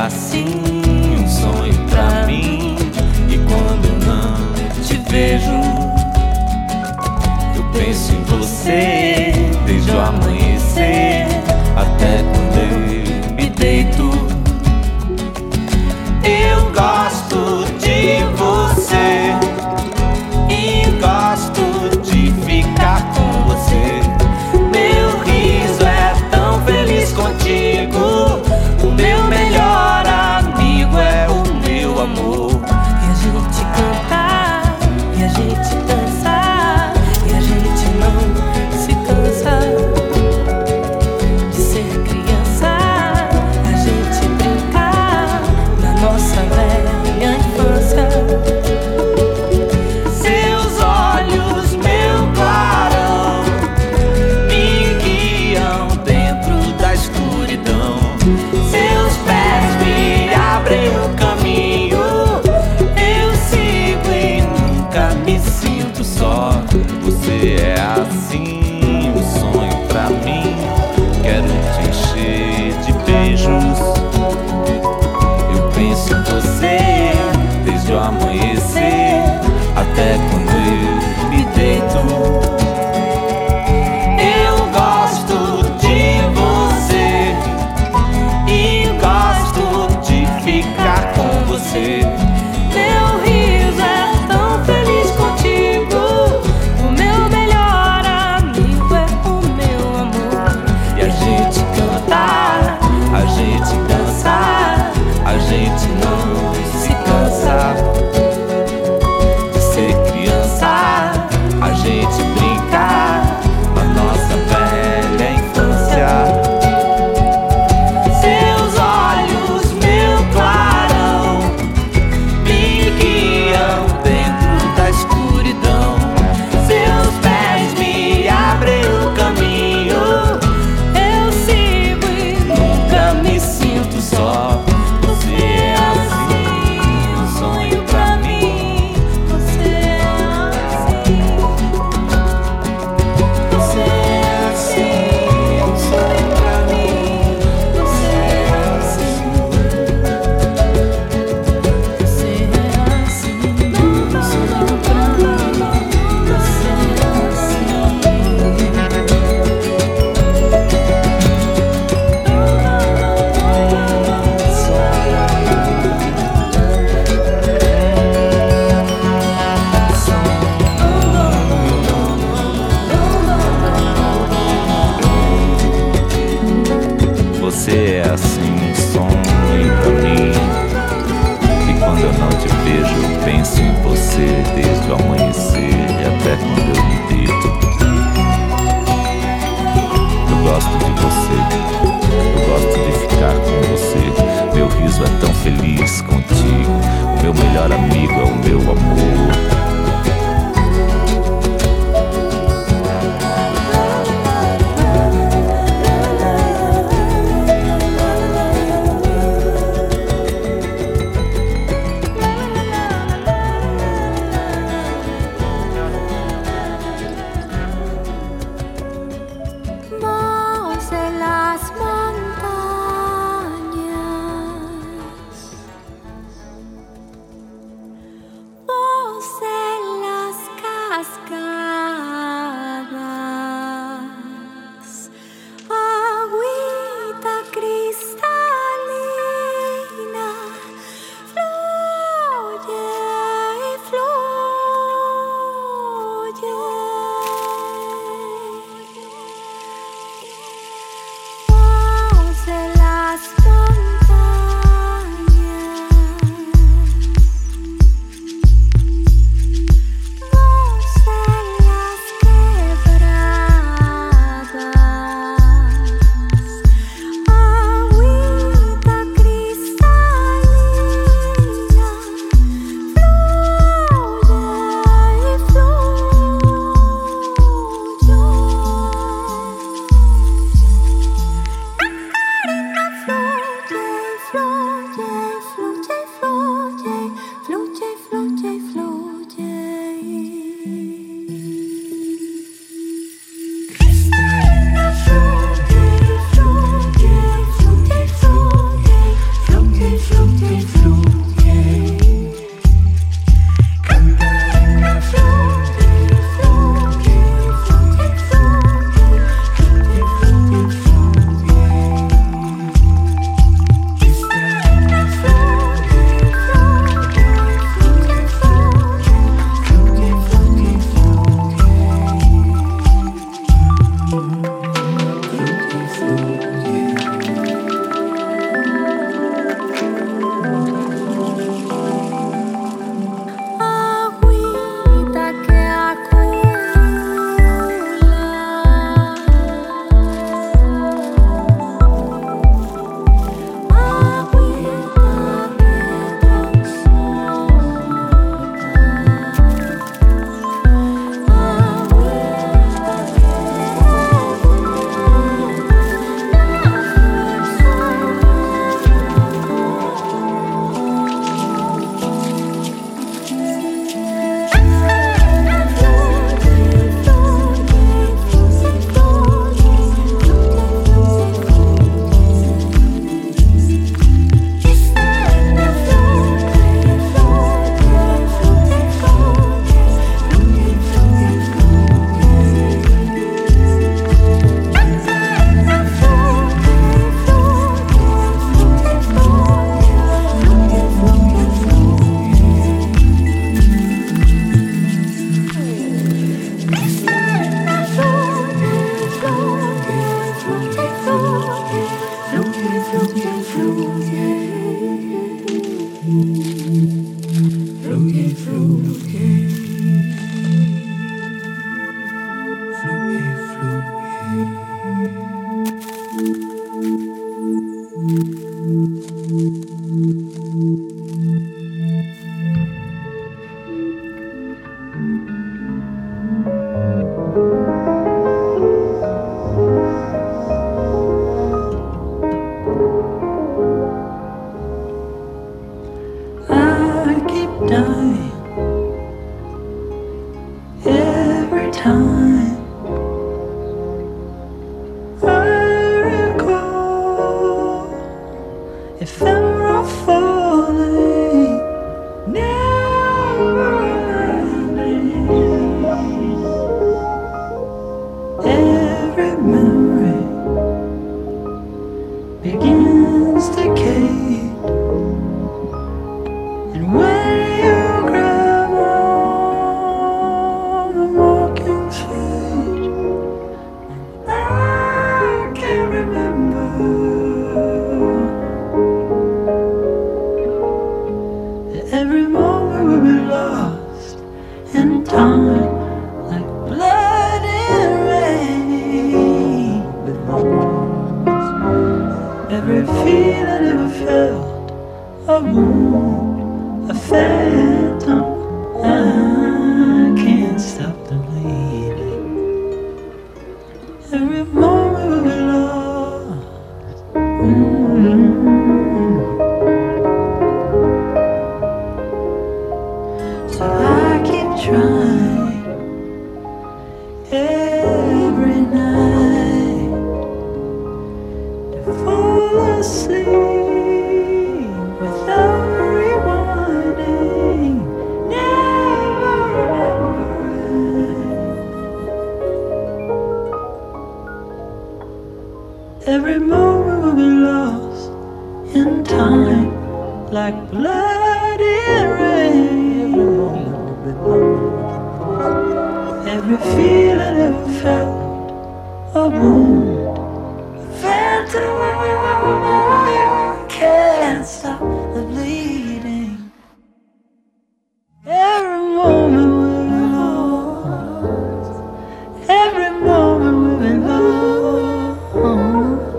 assim um sonho pra mim. E quando eu não te vejo, eu penso em você desde o amanhecer até quando eu me deito. Eu gosto de você e gosto de ficar com você. Meu riso é tão feliz contigo. O meu melhor amigo é o meu amor. E a gente cantar, e a gente dançar, e a gente não se cansa de ser criança. A gente brincar na nossa velha infância. Seus olhos, meu clarão, me guiam dentro da escuridão. Seus pés me abrem o caminho. Eu sigo e nunca me sinto só. Você é assim, um sonho pra mim. Quero te encher de beijos. Eu penso em você desde o amanhecer até quando eu me deito. Eu gosto de você e gosto de ficar com você. Meu riso é tão feliz contigo. O meu melhor amigo é o meu amor. E a gente cantar, a gente dançar, a gente não se cansa de ser criança. A gente brincar na nossa velha infância. Seus olhos, meu clarão, me guiam dentro da escuridão. Seus pés me abrem o caminho. Eu sigo e Nunca me sinto só. Você é assim, um sonho pra mim. você é assim. Você é assim, um sonho pra mim. Você é assim. Você é assim, um sonho pra mim. Você é Você é assim, um sonho pra mim. E quando eu não te vejo, eu penso em você desde o amanhecer até quando eu me deito. Eu gosto de você, eu gosto de ficar com você. Meu riso é tão feliz contigo. O meu melhor amigo é o meu amor. begins to decay. And when you grab on the walking stage, I can't remember that every moment will be lost in time, like blood and rain. Every feeling ever felt, a wound, a phantom. I can't stop the bleeding. Every moment will be lost. So I keep trying every night to fall asleep without rewinding. Never remembering. Every moment will be lost in time, like blood and rain. Every feeling ever felt, a wound, a phantom. Can't stop the bleeding. Every moment will be lost. Every moment will be lost.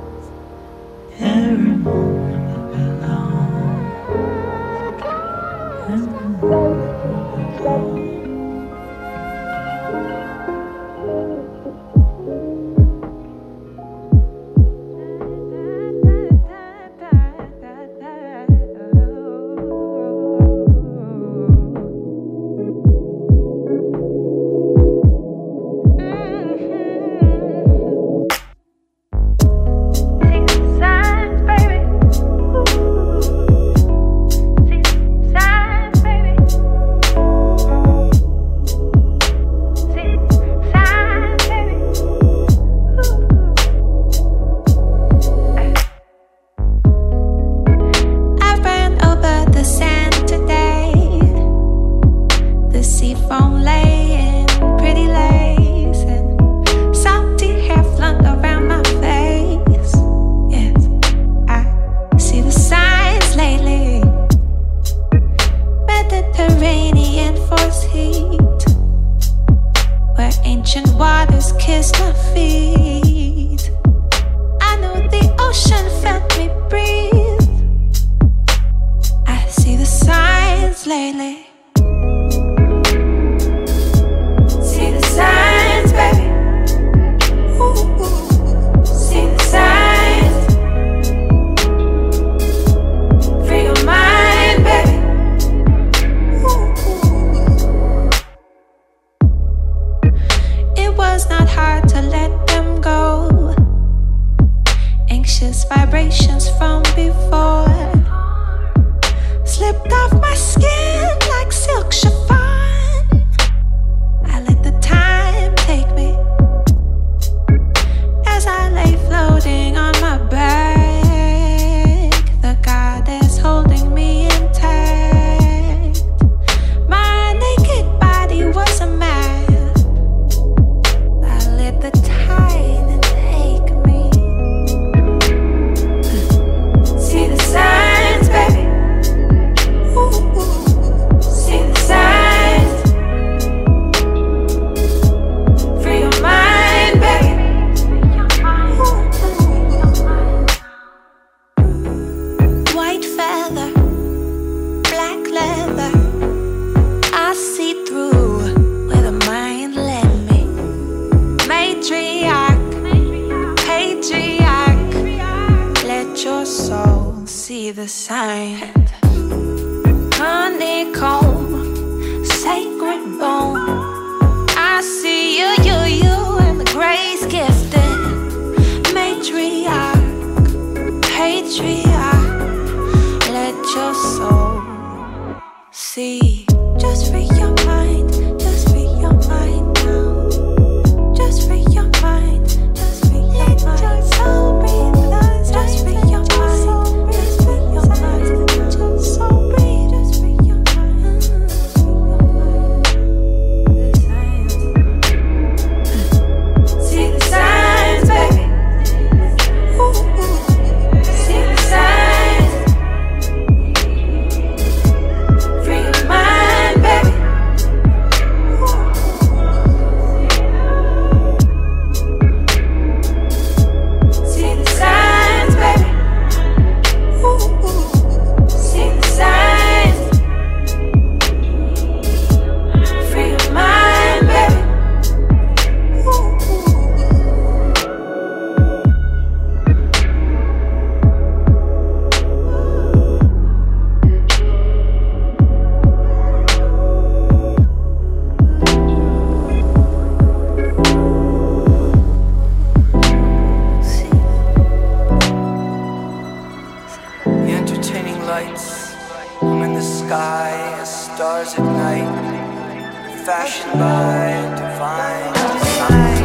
Every moment will be lost. Every moment will be lost. Just free your mind, just free your mind now. Just free your mind, just free your mind. Let your soul breathe. Just lights. I'm in the sky as stars at night, fashioned by divine design.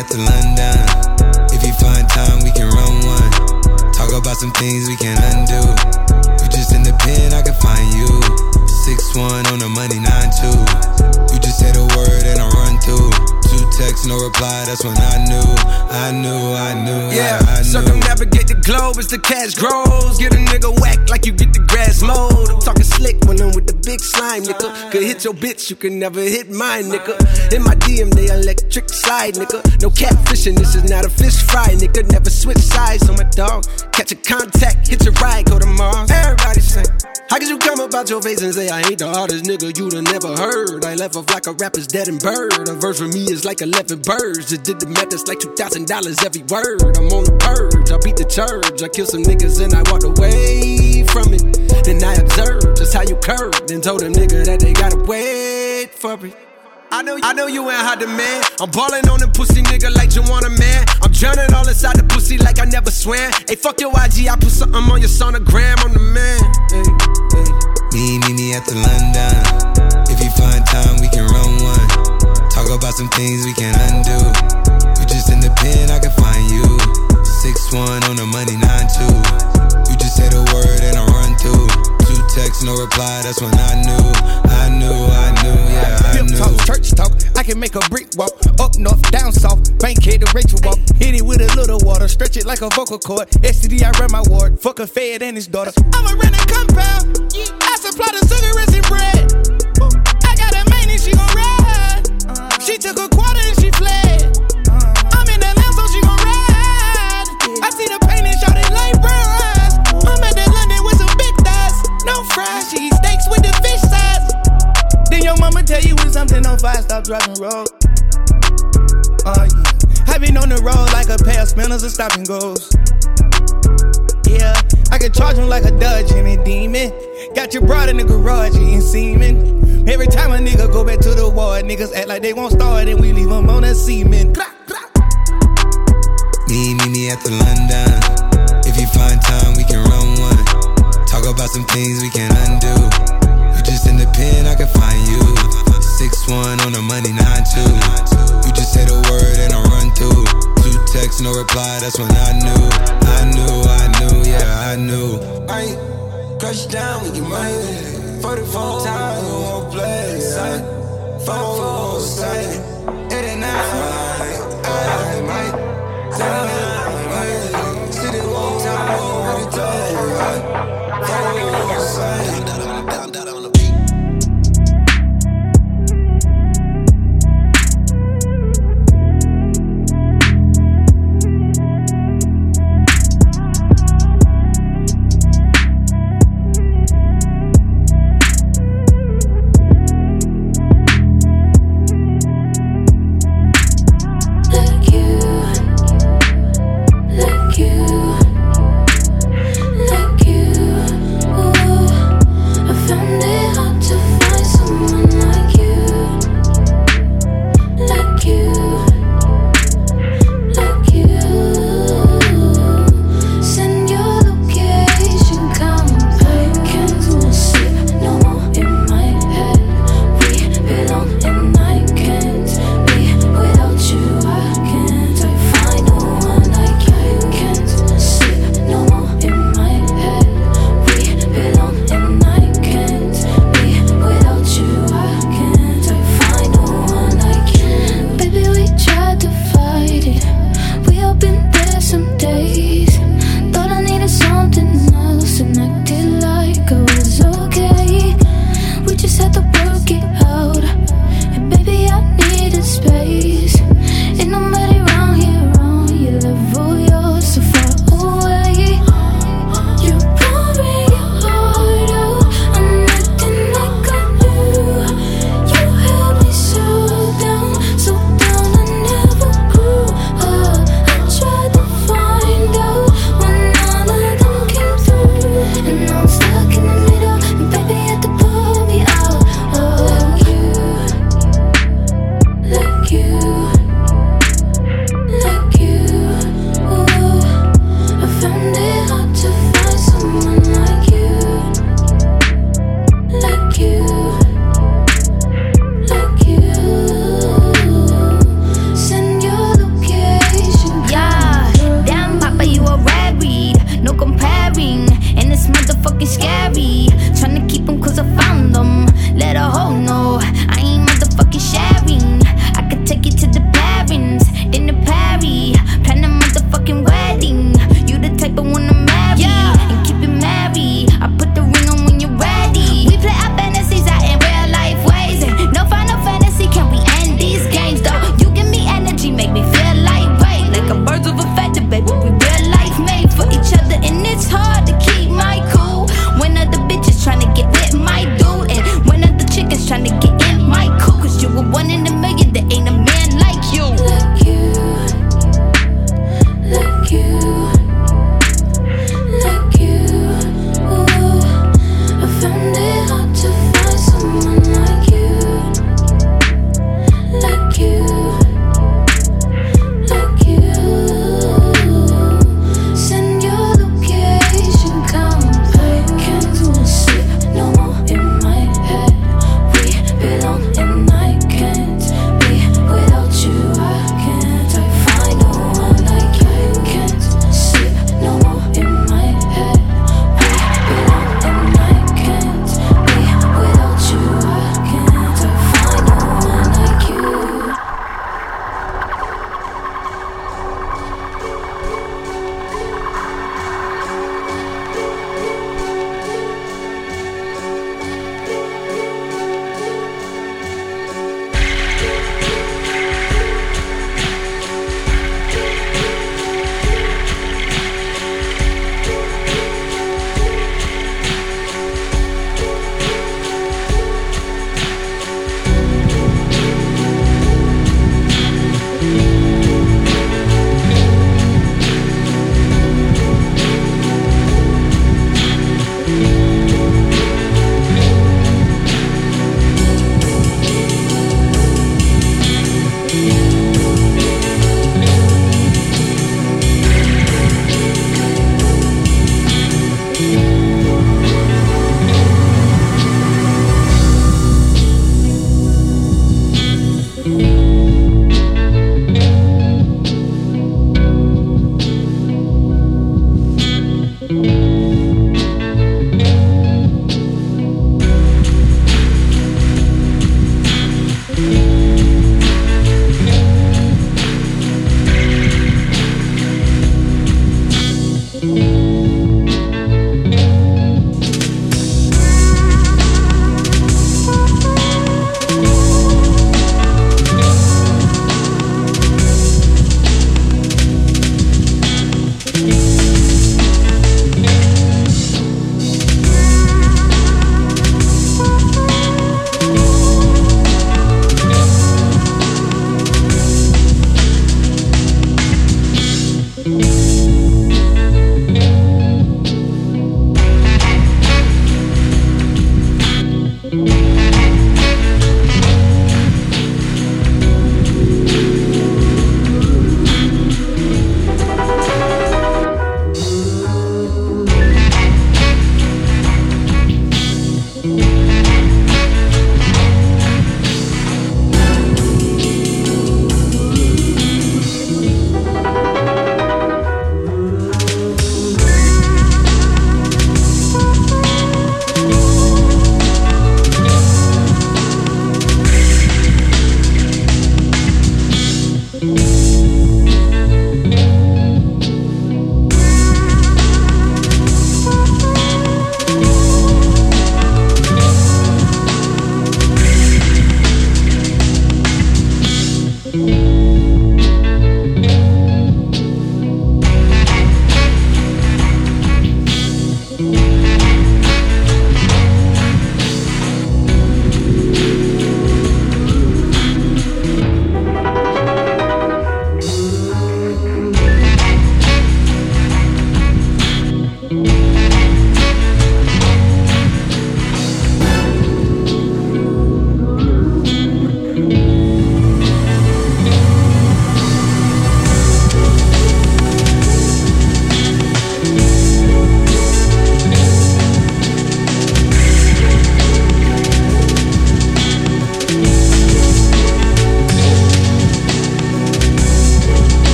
at the London. If you find time, we can run one. Talk about some things we can undo. You just in the pen, I can find you. 6'1" on the money, 9'2". You just say the word and I run through. 2 texts, no reply, that's when I knew. Yeah, I knew. Circumnavigate the globe as the cash grows. Get a nigga whack like you get the grass mowed. I'm talking slick when I'm with the big slime, nigga. Could hit your bitch, you can never hit mine, nigga. In my DM, they electric slide, nigga. No catfishing, this is not a fish fry, nigga. Never switch sides on my dog. Catch a contact, hit your ride, go to Mars. Everybody sing. How could you come about your face and say I ain't the hardest nigga you'd have never heard? I left off like a rapper's dead and bird. A verse for me is like 11 birds. Just did the math, that's like $2,000 every word. I'm on the purge, I beat the church. I killed some niggas and I walked away from it. Then I observed just how you curved. Then told them nigga that they gotta wait for it. I know you ain't hot demand. I'm ballin' on them pussy nigga like you want a man. I'm drowning all inside the pussy like I never swam. Hey, fuck your IG, I put something on your sonogram. I'm the man. Hey. Meet me at the London. If you find time, we can run one. Talk about some things we can undo. You just in the pen, I can find you. 6'1" on the money, 9'2". You just say the word and I run through. 2 texts, no reply, that's when I knew, yeah, I knew. Talk, church talk, I can make a brick walk. Up north, down south, Bankhead to Rachel walk. Hit it with a little water, stretch it like a vocal cord. STD, I run my ward, fuck a fed and his daughter. I'm a rented compound, I supply the cigarettes and bread. I got a main and she gon' ride. She took a quarter and she fled. I'm in the lamp so she gon' ride. I see the pain and shot it like brown eyes. I'm at the London with some big thighs. No fries, she eat steaks with the fish size. Then your mama tell you when something on fire, stop driving road. Yeah. I been on the road like a pair of spinners and stop and goes. Yeah, I can charge him like a Dodge and a demon. Got your broad in the garage eating semen. Every time a nigga go back to the ward, niggas act like they won't start and we leave them on that semen. Meet me at the London. If you find time, we can run one. Talk about some things we can undo. You just in the pen, I can find you. 6'1" on the money, 9'2". You just say the word and I run through. 2 texts, no reply, that's when I knew, yeah, I knew. I crush down, we get money. 44 times, we won't play. 4 say, it ain't not right. I might tell me, city won't tell me, what it does. 4 say, down on the beat. Like you.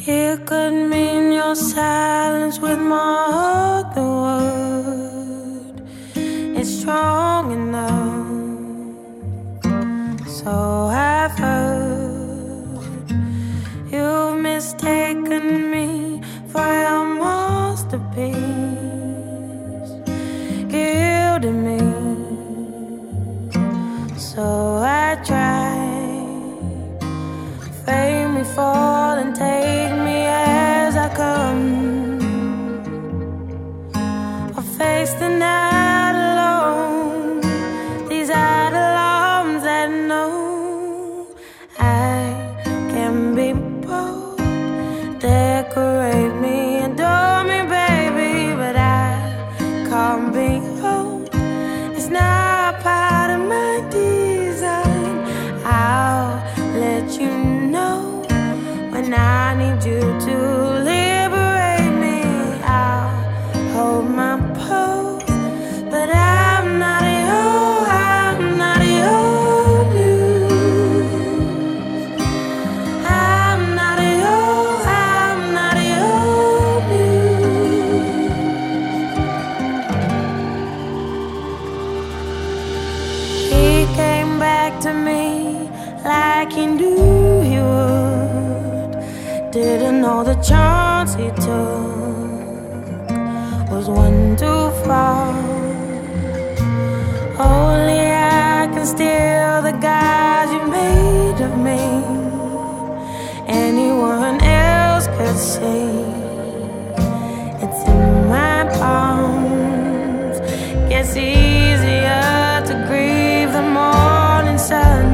It could mean your silence with my other word. It's strong enough, so I've heard. You've mistaken me for your masterpiece, gilded me, so I tried. Fade me, fall and take me as I come. I'll face the night alone. These idle arms that know I can be bold. Decorate me, adore me, baby, but I can't be home. It's not part of my design. I'll let you know when I need you to liberate me. I'll hold my pose, but I'm not your news. I'm not your news. He came back to me like he knew he would. Didn't know the chance he took was one too far. Only I can steal the guise you made of me. Anyone else could see it's in my palms. Gets easier to grieve the morning sun.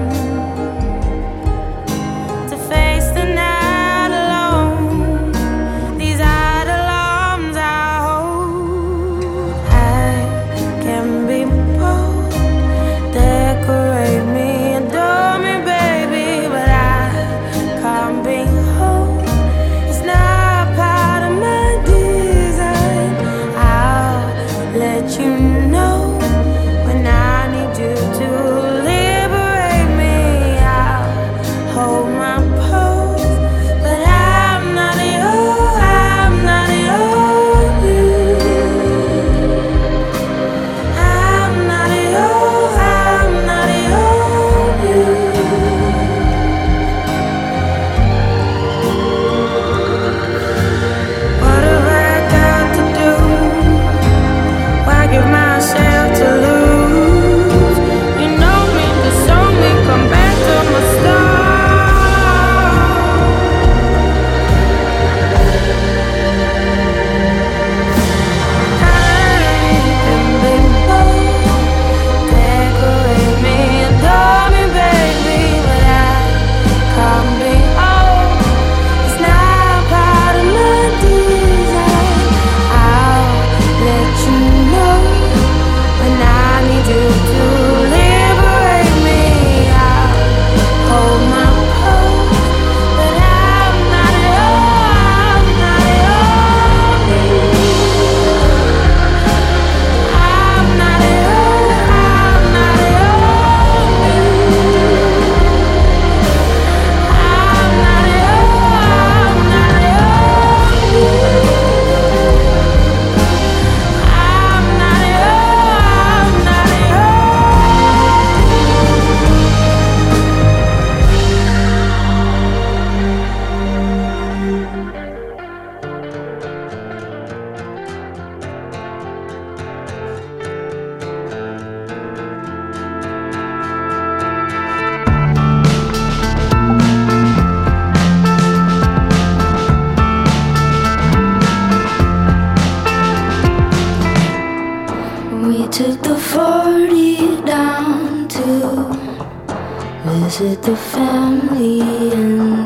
Visit the family, and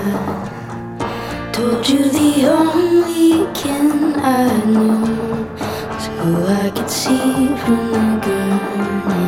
I told you the only kin I knew was who I could see from the gurney.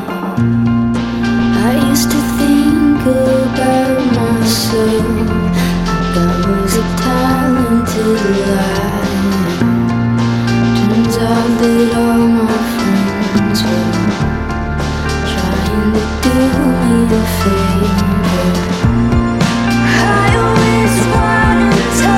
I used to think about myself like I was a talented liar. Turns out that all my friends were trying to do me a favor. I always wanted to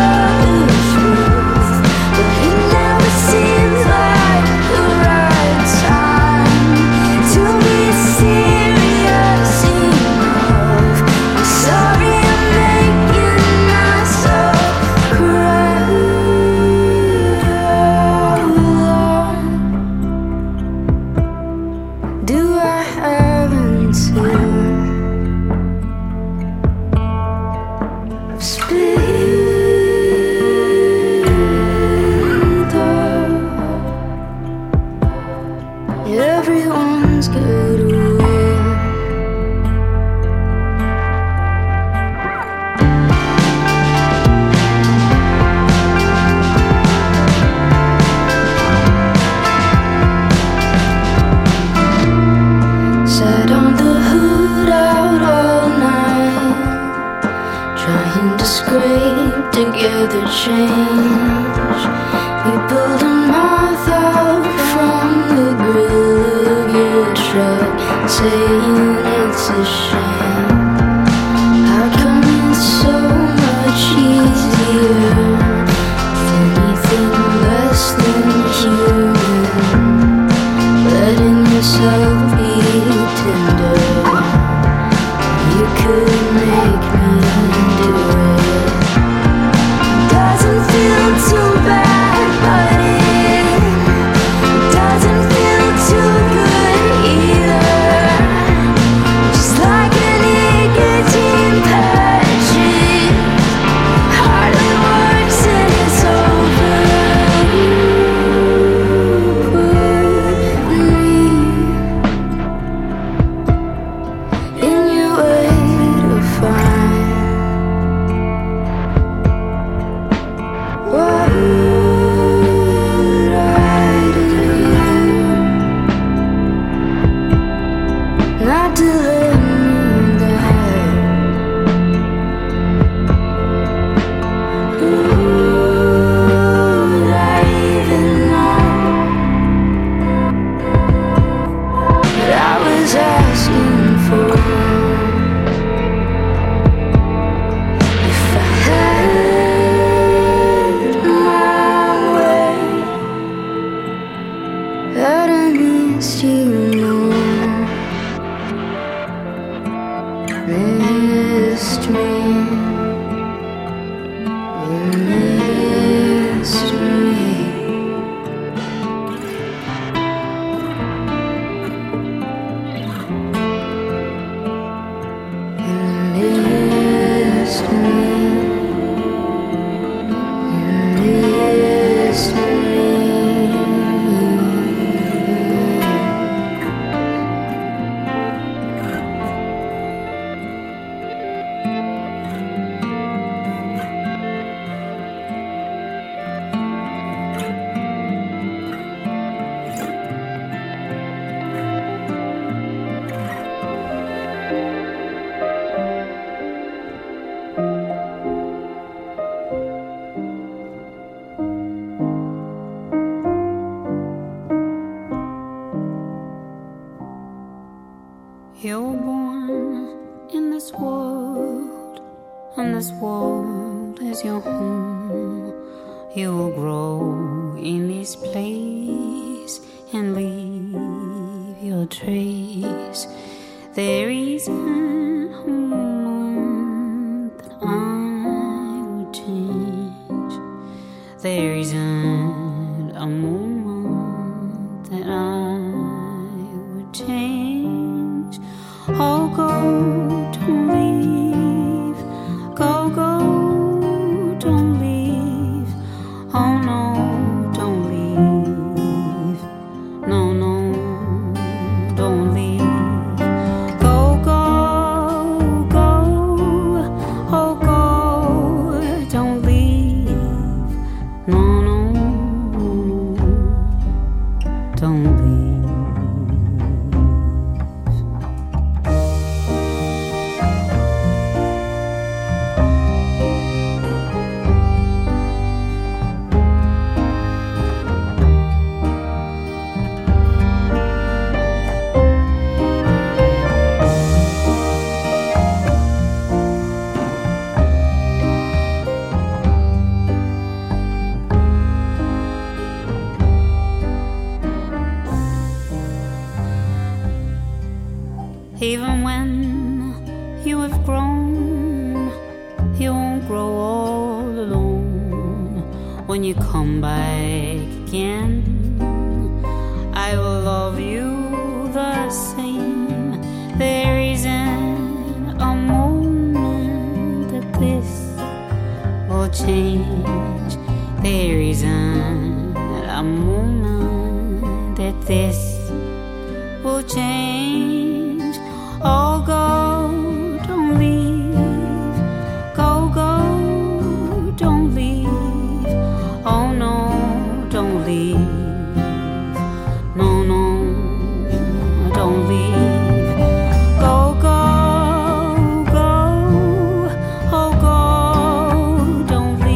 together change. We pulled a moth out from the grill of your truck, saying it's a shame. How come it's so much easier with anything less than human? Letting yourself be tender, you could make me do it. Doesn't feel too bad, but it doesn't feel too good either. Just like a nicotine patch, it hardly works and it's over. Put me in your way to find what I do, not to let me die. Would I even know what I was asking for? If I had my way, that I missed you more, missed me, you missed me. You missed me. You missed me. You're born in this world, and this world is your home. You will grow in this place and leave your trace. There isn't a moment that I would change. There isn't a moment that I would change. Oh, go, don't leave. Go, go, don't leave. Oh, no, don't leave. No, no, don't leave. Go, go, go. Oh, go, don't leave. No, no, don't leave. Even when you have grown, you won't grow all alone. When you come back again, I will love you the same. There isn't a moment that this will change. There isn't a moment that this will change. Oh, go, don't leave. Go, go, don't leave. Oh, no, don't leave. No, no, don't leave. Go, go, go. Oh, go, don't leave.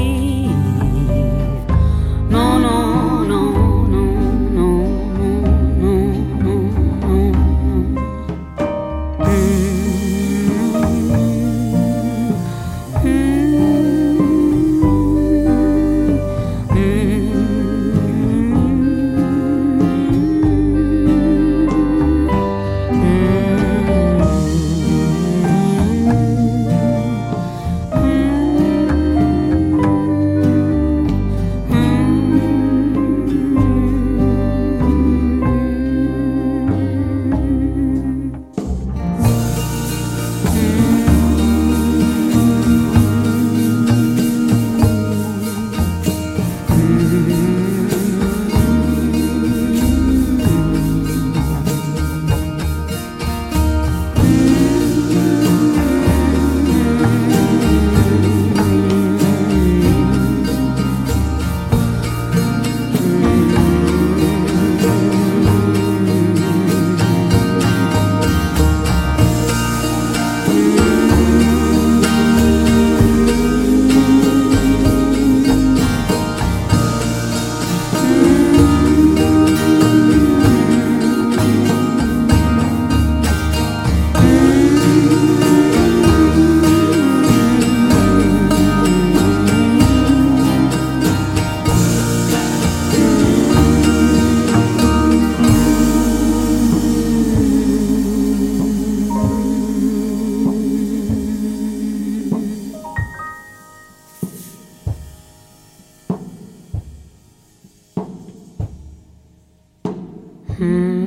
Hmm.